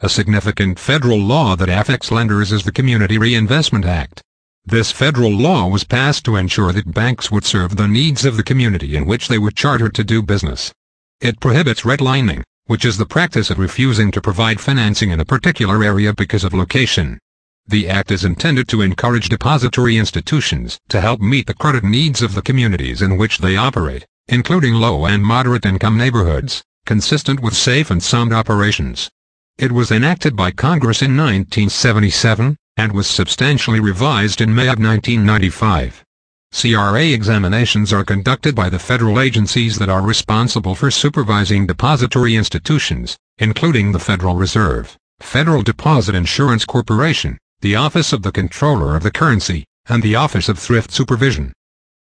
A significant federal law that affects lenders is the Community Reinvestment Act. This federal law was passed to ensure that banks would serve the needs of the community in which they were chartered to do business. It prohibits redlining, which is the practice of refusing to provide financing in a particular area because of location. The act is intended to encourage depository institutions to help meet the credit needs of the communities in which they operate, including low and moderate income neighborhoods, consistent with safe and sound operations. It was enacted by Congress in 1977, and was substantially revised in May of 1995. CRA examinations are conducted by the federal agencies that are responsible for supervising depository institutions, including the Federal Reserve, Federal Deposit Insurance Corporation, the Office of the Comptroller of the Currency, and the Office of Thrift Supervision.